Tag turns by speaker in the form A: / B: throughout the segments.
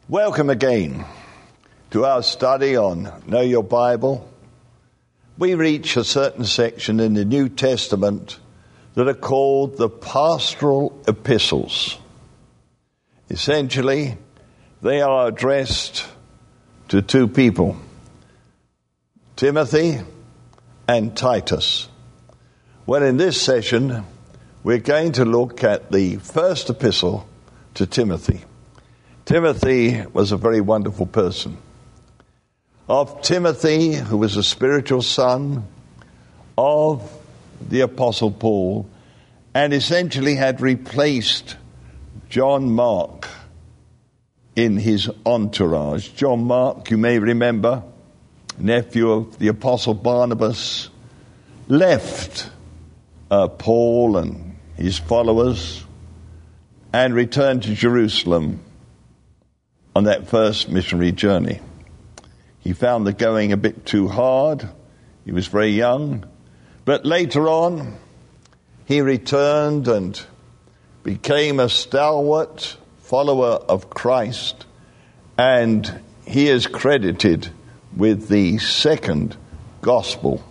A: Welcome again to our study on Know Your Bible. We reach a certain section in the New Testament that are called the pastoral epistles. Essentially, they are addressed to two people, Timothy and Titus. Well, in this session, we're going to look at the first epistle to Timothy. Timothy was a very wonderful person. Of Timothy, who was a spiritual son of the Apostle Paul, and essentially had replaced John Mark in his entourage. John Mark, you may remember, nephew of the Apostle Barnabas, left Paul and his followers and returned to Jerusalem on that first missionary journey. He found the going a bit too hard. He was very young. But later on, he returned and became a stalwart follower of Christ. And he is credited with the second gospel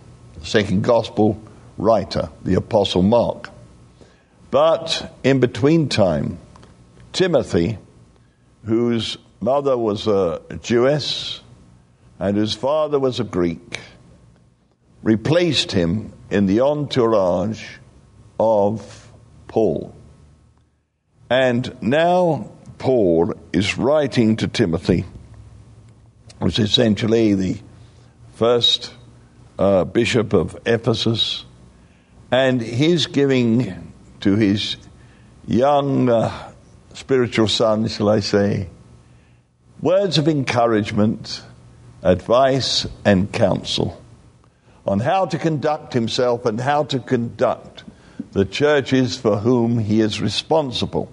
A: writer, the Apostle Mark. But in between time, Timothy, whose mother was a Jewess and whose father was a Greek, replaced him in the entourage of Paul. And now Paul is writing to Timothy, who's essentially the first bishop of Ephesus, and he's giving to his young spiritual son, shall I say, words of encouragement, advice, and counsel on how to conduct himself and how to conduct the churches for whom he is responsible.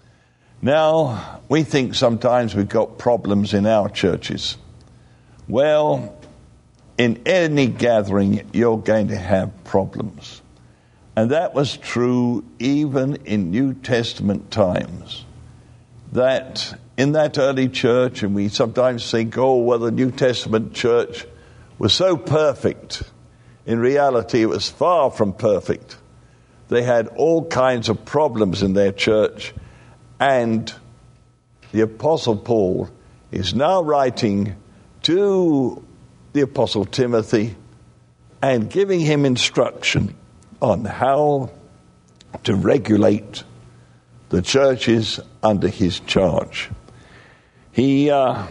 A: Now, we think sometimes we've got problems in our churches. Well, in any gathering, you're going to have problems. And that was true even in New Testament times. That in that early church, and we sometimes think, oh, well, the New Testament church was so perfect. In reality, it was far from perfect. They had all kinds of problems in their church. And the Apostle Paul is now writing to the Apostle Timothy and giving him instruction on how to regulate the churches under his charge. He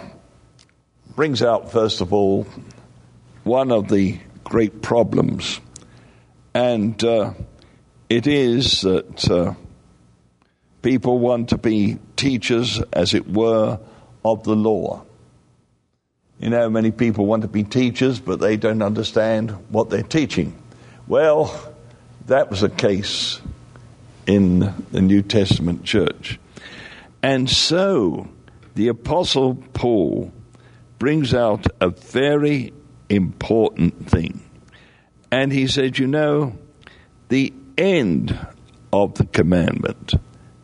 A: brings out, first of all, one of the great problems, and it is that people want to be teachers, as it were, of the law. You know, many people want to be teachers, but they don't understand what they're teaching. Well, that was the case in the New Testament church. And so the Apostle Paul brings out a very important thing. And he said, you know, the end of the commandment,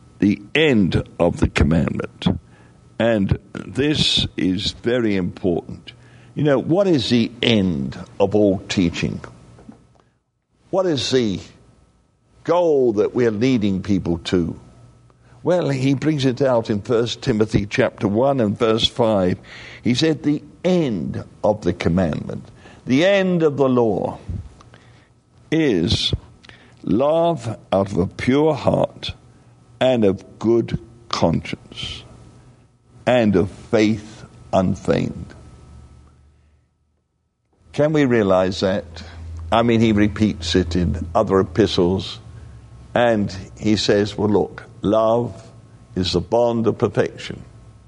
A: and this is very important. You know, what is the end of all teaching? What is the goal that we're leading people to? Well, he brings it out in 1 Timothy chapter 1 and verse 5. He said, the end of the commandment, the end of the law, is love out of a pure heart and of good conscience and of faith unfeigned. Can we realize that? I mean, he repeats it in other epistles, and he says, well, look, love is the bond of perfection.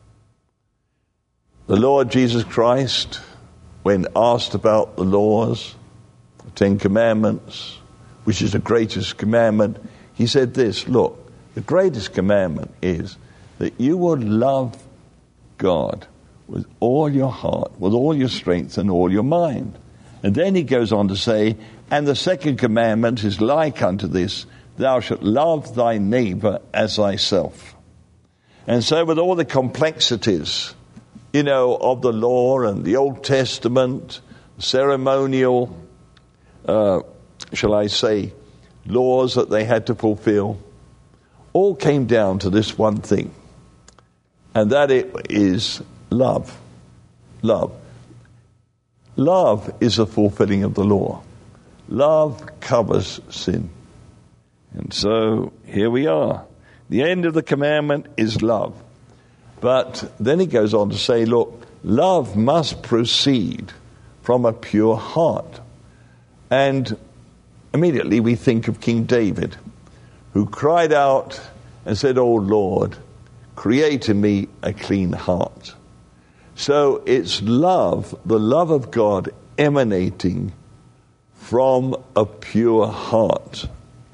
A: The Lord Jesus Christ, when asked about the laws, the 10 Commandments, which is the greatest commandment, he said this, look, the greatest commandment is that you would love God with all your heart, with all your strength and all your mind. And then he goes on to say, and the second commandment is like unto this, thou shalt love thy neighbor as thyself. And so with all the complexities of the law and the Old Testament, ceremonial, shall I say, laws that they had to fulfill, all came down to this one thing, and that it is love. Love. Love is the fulfilling of the law. Love covers sin. And so here we are. The end of the commandment is love. But then he goes on to say, look, love must proceed from a pure heart. And immediately we think of King David, who cried out and said, "O Lord, create in me a clean heart." So it's love, the love of God emanating from a pure heart,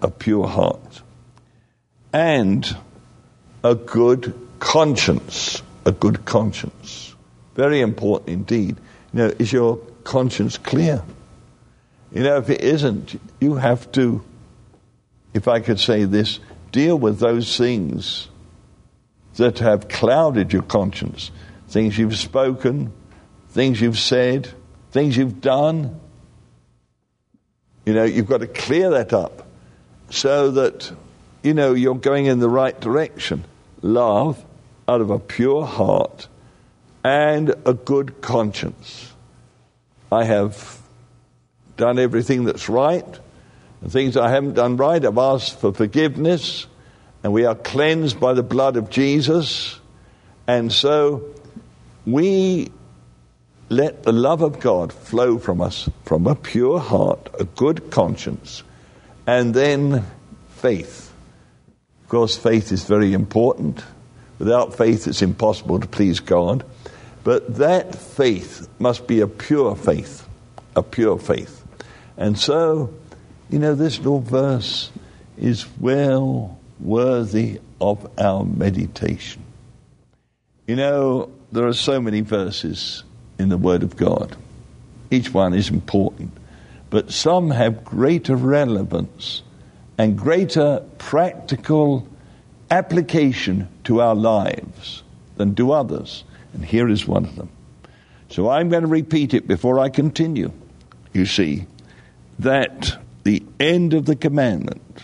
A: and a good conscience, Very important indeed. Is your conscience clear? If it isn't, you have to, if I could say this, deal with those things that have clouded your conscience. Things you've spoken, things you've said, things you've done. You've got to clear that up so that, you're going in the right direction. Love out of a pure heart and a good conscience. I have done everything that's right. The things I haven't done right, I've asked for forgiveness, and we are cleansed by the blood of Jesus. And so we let the love of God flow from us, from a pure heart, a good conscience, and then faith. Of course, faith is very important. Without faith, it's impossible to please God. But that faith must be a pure faith, And so, this little verse is well worthy of our meditation. There are so many verses in the Word of God. Each one is important. But some have greater relevance and greater practical application to our lives than do others. And here is one of them. So I'm going to repeat it before I continue. You see, that the end of the commandment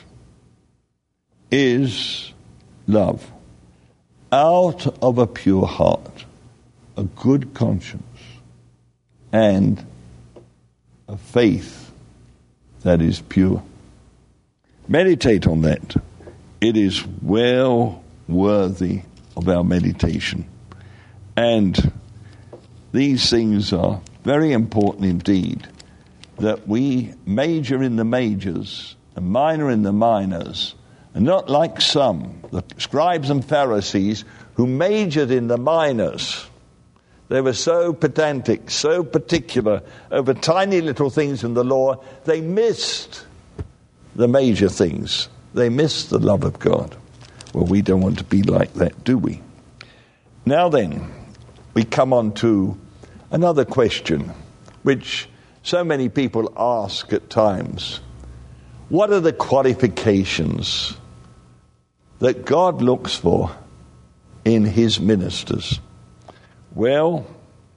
A: is love. Out of a pure heart, a good conscience, and a faith that is pure. Meditate on that. It is well worthy of our meditation. And these things are very important indeed, that we major in the majors and minor in the minors, and not like some, the scribes and Pharisees, who majored in the minors. They were so pedantic, so particular over tiny little things in the law, they missed the major things. They missed the love of God. Well, we don't want to be like that, do we? Now then, we come on to another question, which so many people ask at times. What are the qualifications that God looks for in his ministers? Well,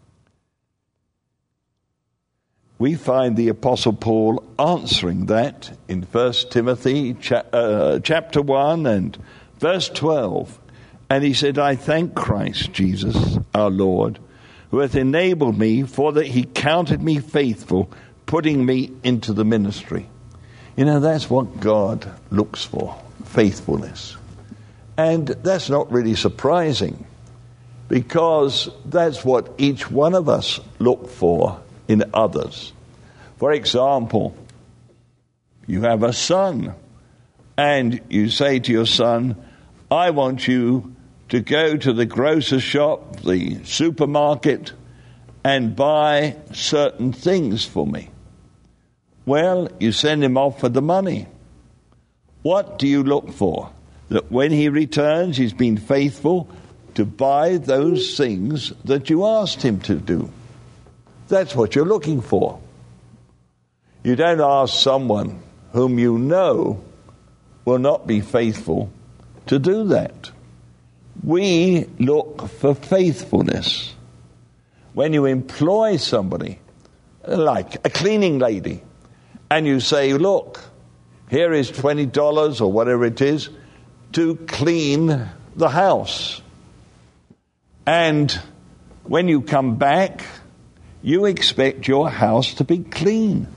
A: we find the Apostle Paul answering that in 1 Timothy chapter 1 and verse 12. And he said, "I thank Christ Jesus our Lord, who hath enabled me, for that he counted me faithful, putting me into the ministry." That's what God looks for, faithfulness. And that's not really surprising, because that's what each one of us look for in others. For example, you have a son, and you say to your son, "I want you to go to the grocer's shop, the supermarket, and buy certain things for me." Well, you send him off for the money. What do you look for? That when he returns, he's been faithful to buy those things that you asked him to do. That's what you're looking for. You don't ask someone whom you know will not be faithful to do that. We look for faithfulness. when you employ somebody, like a cleaning lady, and you say, look, here is $20 or whatever it is to clean the house. And when you come back, you expect your house to be clean.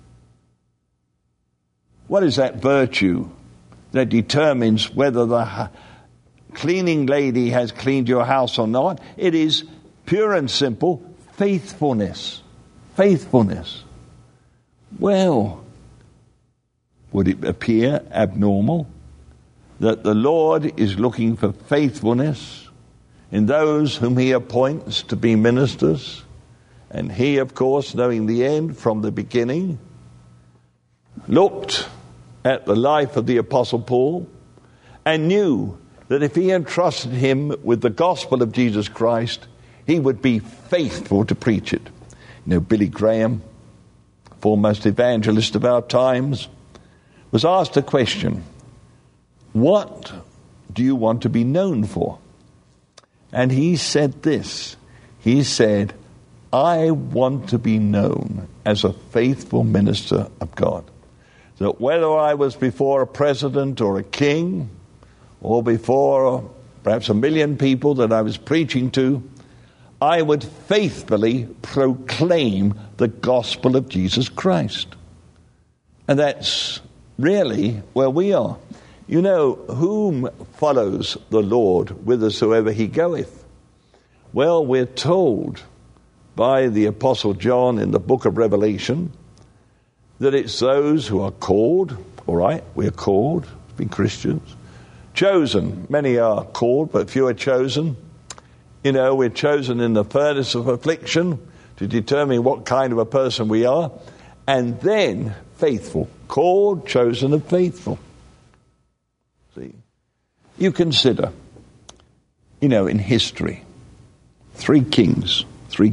A: What is that virtue that determines whether the cleaning lady has cleaned your house or not? It is pure and simple faithfulness. Faithfulness. Well, would it appear abnormal that the Lord is looking for faithfulness in those whom he appoints to be ministers? And he, of course, knowing the end from the beginning, looked at the life of the Apostle Paul and knew that if he entrusted him with the gospel of Jesus Christ, he would be faithful to preach it. You know, Billy Graham, foremost evangelist of our times, was asked a question: what do you want to be known for? And he said this. He said, I want to be known as a faithful minister of God. That whether I was before a president or a king, or before perhaps 1 million people that I was preaching to, I would faithfully proclaim the gospel of Jesus Christ. And that's really where we are. You know, whom follows the Lord whithersoever he goeth? Well, we're told by the Apostle John in the book of Revelation that it's those who are called, all right, we're called to be Christians, chosen. Many are called, but few are chosen. You know, we're chosen in the furnace of affliction to determine what kind of a person we are, and then faithful. Called, chosen, and faithful. See, you consider, you know, in history, three kings,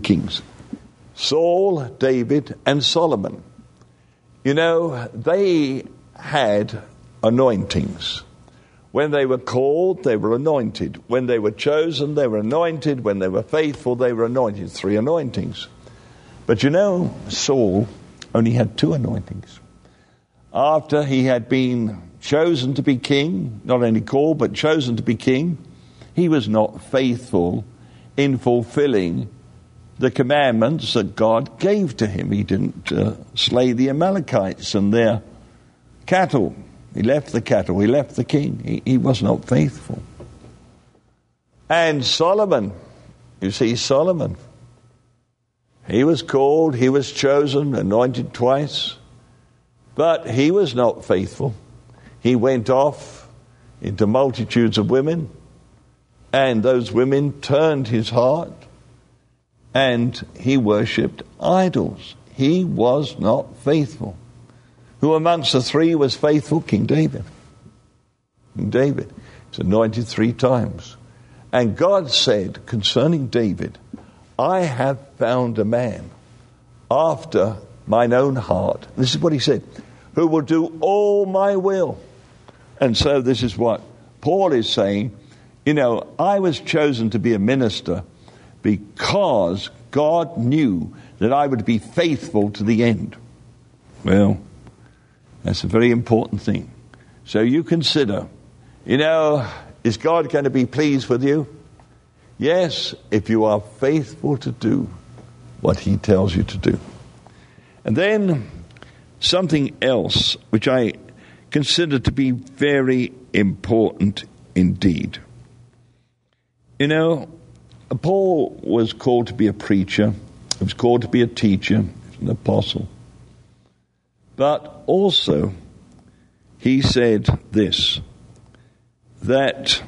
A: Saul, David, and Solomon. You know, they had anointings. When they were called, they were anointed. When they were chosen, they were anointed. When they were faithful, they were anointed. 3 anointings. But you know, Saul only had 2 anointings. After he had been chosen to be king, not only called, but chosen to be king, he was not faithful in fulfilling the commandments that God gave to him. He didn't slay the Amalekites and their cattle. He left the cattle. He left the king. He was not faithful. And Solomon, you see, Solomon, he was called, he was chosen, anointed twice, but he was not faithful. He went off into multitudes of women, and those women turned his heart, and he worshipped idols. He was not faithful. Who amongst the 3 was faithful? King David. King David was anointed 3 times. And God said concerning David, I have found a man after mine own heart. This is what he said, who will do all my will. And so this is what Paul is saying. You know, I was chosen to be a minister because God knew that I would be faithful to the end. Well, that's a very important thing. So you consider, you know, is God going to be pleased with you? Yes, if you are faithful to do what he tells you to do. And then something else which I consider to be very important indeed. You know, Paul was called to be a preacher. He was called to be a teacher, an apostle. But also, he said this, that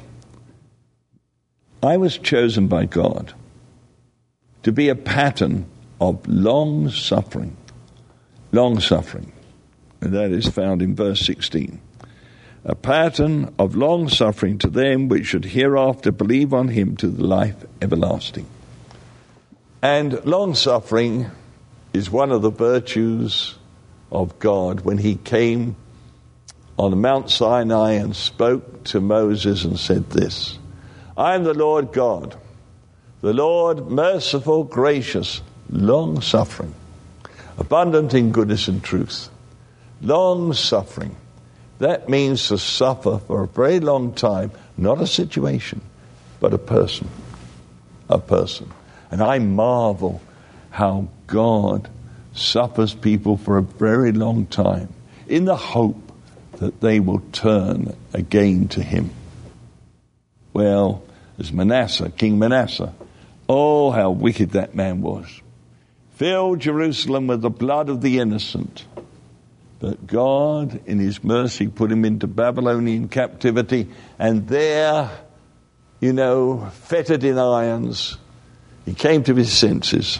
A: I was chosen by God to be a pattern of long suffering. Long suffering. And that is found in verse 16. A pattern of long suffering to them which should hereafter believe on him to the life everlasting. And long suffering is one of the virtues of God when he came on Mount Sinai and spoke to Moses and said this, I am the Lord God, The Lord, merciful, gracious, long-suffering, abundant in goodness and truth. Long-suffering. That means to suffer for a very long time, not a situation, but a person. A person. And I marvel how God suffers people for a very long time in the hope that they will turn again to him. Well, there's Manasseh, King Manasseh. Oh, how wicked that man was. Filled Jerusalem with the blood of the innocent. But God, in his mercy, put him into Babylonian captivity, and there, fettered in irons, he came to his senses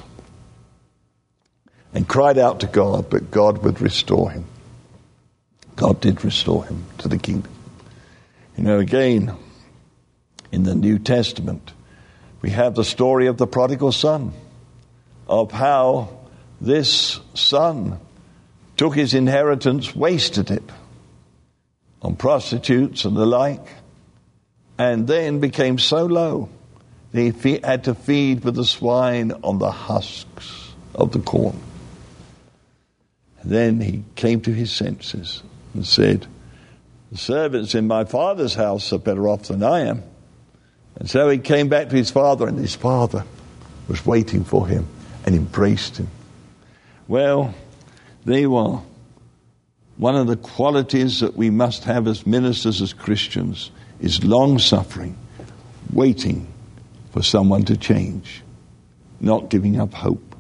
A: and cried out to God, but God would restore him. God did restore him to the kingdom. Again, in the New Testament, we have the story of the prodigal son, of how this son took his inheritance, wasted it on prostitutes and the like, and then became so low that he had to feed with the swine on the husks of the corn. And then he came to his senses and said, the servants in my father's house are better off than I am. And so he came back to his father, and his father was waiting for him and embraced him. Well, there you are. One of the qualities that we must have as ministers, as Christians, is long-suffering, waiting for someone to change, not giving up hope.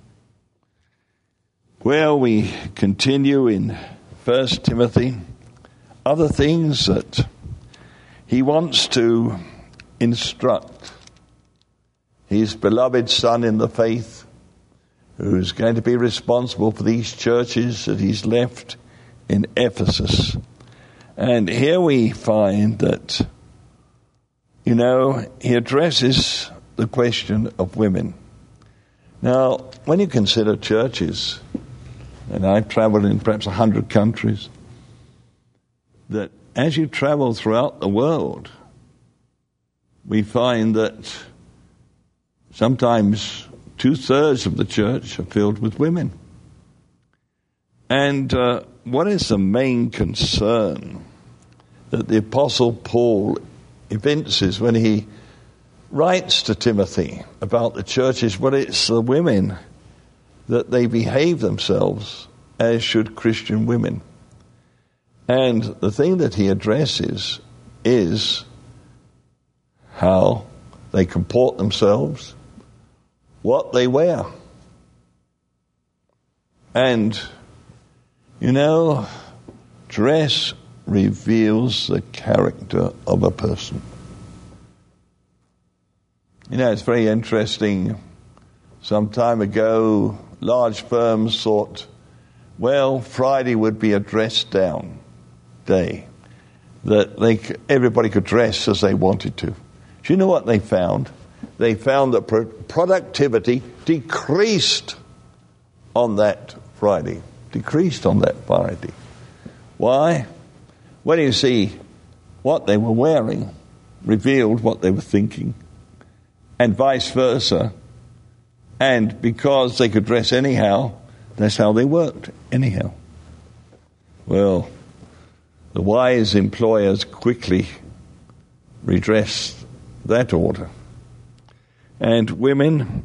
A: Well, we continue in 1 Timothy. Other things that he wants to instruct his beloved son in the faith, who's going to be responsible for these churches that he's left in Ephesus. And here we find that, he addresses the question of women. Now, when you consider churches, and I've traveled in perhaps 100 countries, that as you travel throughout the world, we find that sometimes 2/3 of the church are filled with women. And what is the main concern that the Apostle Paul evinces when he writes to Timothy about the churches? Well, it's the women, that they behave themselves as should Christian women. And the thing that he addresses is how they comport themselves, what they wear. And, dress reveals the character of a person. It's very interesting. Some time ago, large firms thought, Friday would be a dress down day, that everybody could dress as they wanted to. Do you know what they found? They found that productivity decreased on that Friday. Why? Well, you see, what they were wearing revealed what they were thinking, and vice versa. And because they could dress anyhow, that's how they worked, anyhow. Well, the wise employers quickly redressed that order. And women,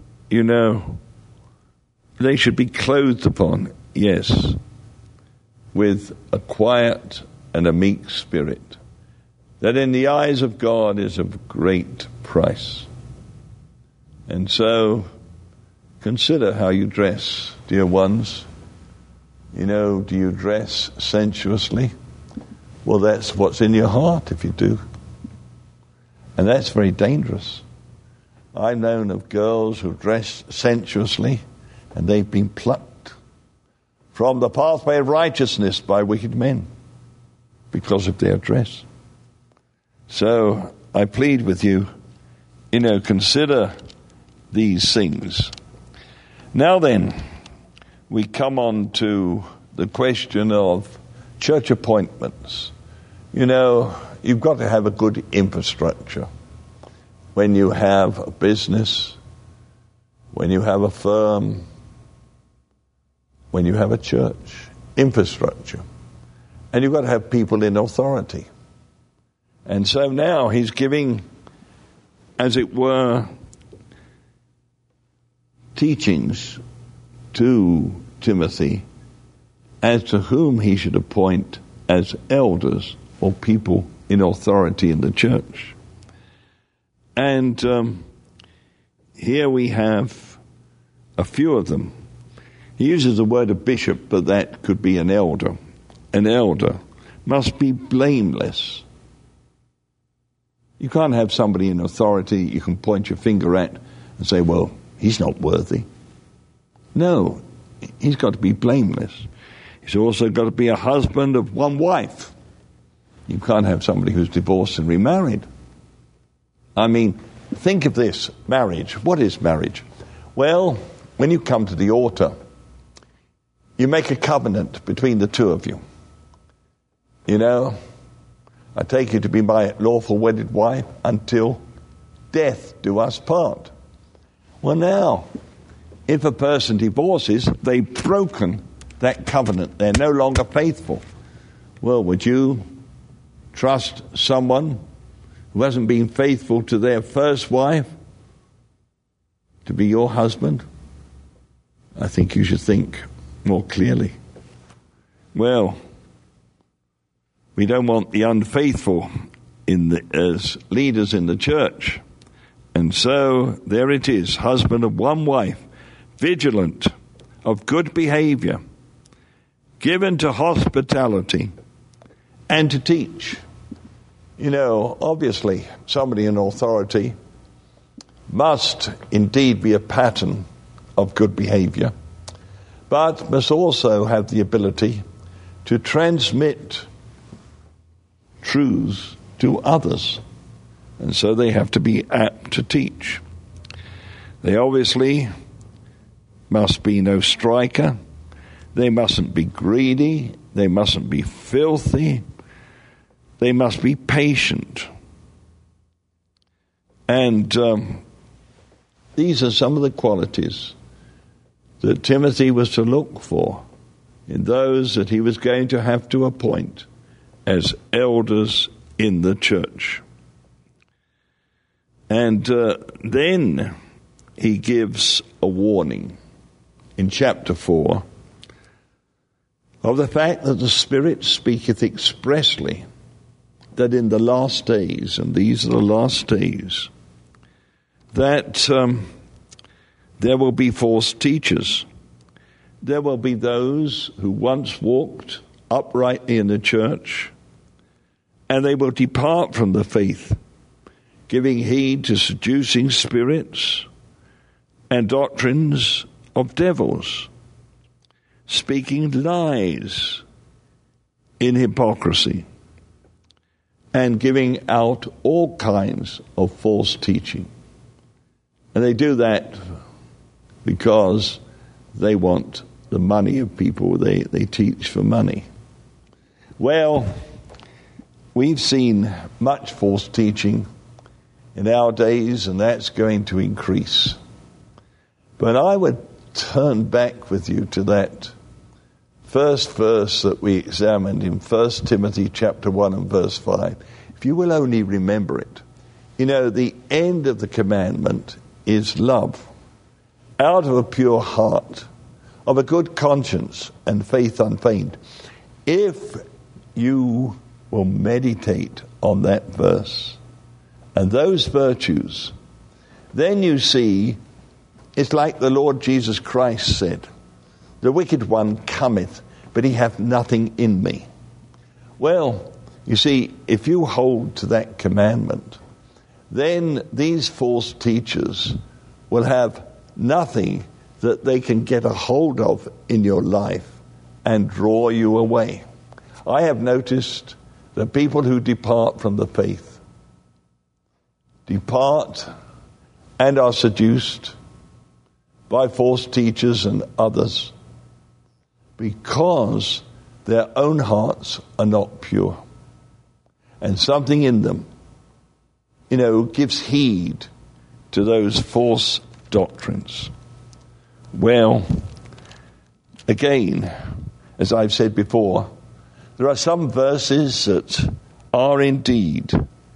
A: they should be clothed upon, yes, with a quiet and a meek spirit, that in the eyes of God is of great price. And so, consider how you dress, dear ones. Do you dress sensuously? Well, that's what's in your heart if you do. And that's very dangerous. I've known of girls who dress sensuously, and they've been plucked from the pathway of righteousness by wicked men because of their dress. So I plead with you, consider these things. Now then, we come on to the question of church appointments. You've got to have a good infrastructure. when you have a business, when you have a firm, when you have a church, infrastructure. And you've got to have people in authority. And so now he's giving, as it were, teachings to Timothy as to whom he should appoint as elders or people in authority in the church. And here we have a few of them. He uses the word of bishop, but that could be an elder. An elder must be blameless. You can't have somebody in authority you can point your finger at and say, well, he's not worthy. No, he's got to be blameless. He's also got to be a husband of one wife. You can't have somebody who's divorced and remarried. I mean, think of this, marriage. What is marriage? Well, when you come to the altar, you make a covenant between the two of you. You know, I take you to be my lawful wedded wife until death do us part. Well, now, if a person divorces, they've broken that covenant. They're no longer faithful. Well, would you trust someone who hasn't been faithful to their first wife to be your husband? I think you should think more clearly. Well, we don't want the unfaithful as leaders in the church. And so there it is, husband of one wife, vigilant, of good behavior, given to hospitality, and to teach. You know, obviously, somebody in authority must indeed be a pattern of good behavior, but must also have the ability to transmit truths to others. And so they have to be apt to teach. They obviously must be no striker. They mustn't be greedy. They mustn't be filthy. They must be patient. And these are some of the qualities that Timothy was to look for in those that he was going to have to appoint as elders in the church. And then he gives a warning in chapter 4 of the fact that the Spirit speaketh expressly that in the last days, and these are the last days, that there will be false teachers. There will be those who once walked uprightly in the church, and they will depart from the faith, giving heed to seducing spirits and doctrines of devils, speaking lies in hypocrisy, and giving out all kinds of false teaching. And they do that because they want the money of people. They teach for money. Well, we've seen much false teaching in our days, and that's going to increase. But I would turn back with you to that first verse that we examined in 1 Timothy chapter 1 and verse 5. If you will only remember it. You know, the end of the commandment is love, out of a pure heart, of a good conscience and faith unfeigned. If you will meditate on that verse and those virtues, then you see it's like the Lord Jesus Christ said, the wicked one cometh, but he hath nothing in me. Well, you see, if you hold to that commandment, then these false teachers will have nothing that they can get a hold of in your life and draw you away. I have noticed that people who depart from the faith depart and are seduced by false teachers and others because their own hearts are not pure. And something in them gives heed to those false doctrines? Well, again, as I've said before, there are some verses that are indeed,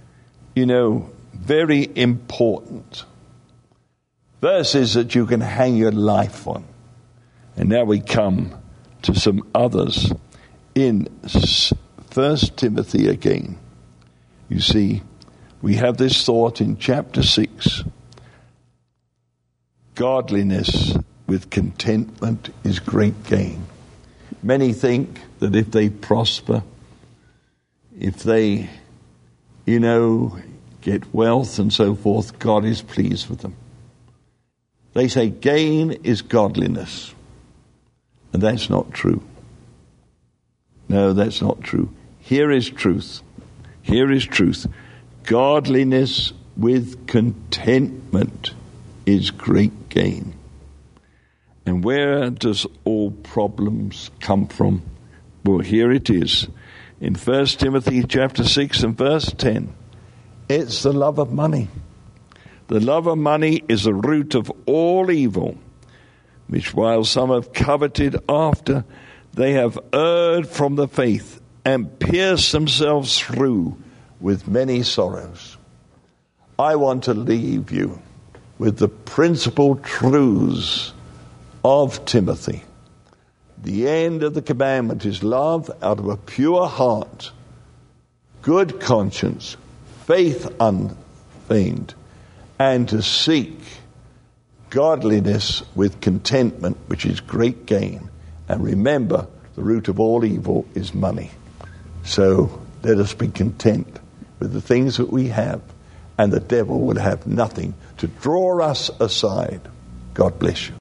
A: very important. Verses that you can hang your life on. And now we come to some others in 1 Timothy again. You see, we have this thought in chapter 6. Godliness with contentment is great gain. Many think that if they prosper, if they, get wealth and so forth, God is pleased with them. They say gain is godliness. And that's not true. No, that's not true. Here is truth. Here is truth. Godliness with contentment is great gain. And where does all problems come from? Well, here it is. In 1 Timothy chapter 6 and verse 10. It's the love of money. The love of money is the root of all evil, which while some have coveted after, they have erred from the faith and pierced themselves through with many sorrows. I want to leave you with the principal truths of Timothy. The end of the commandment is love out of a pure heart, good conscience, faith unfeigned, and to seek godliness with contentment, which is great gain. And remember, the root of all evil is money. So let us be content with the things that we have, and the devil will have nothing to draw us aside. God bless you.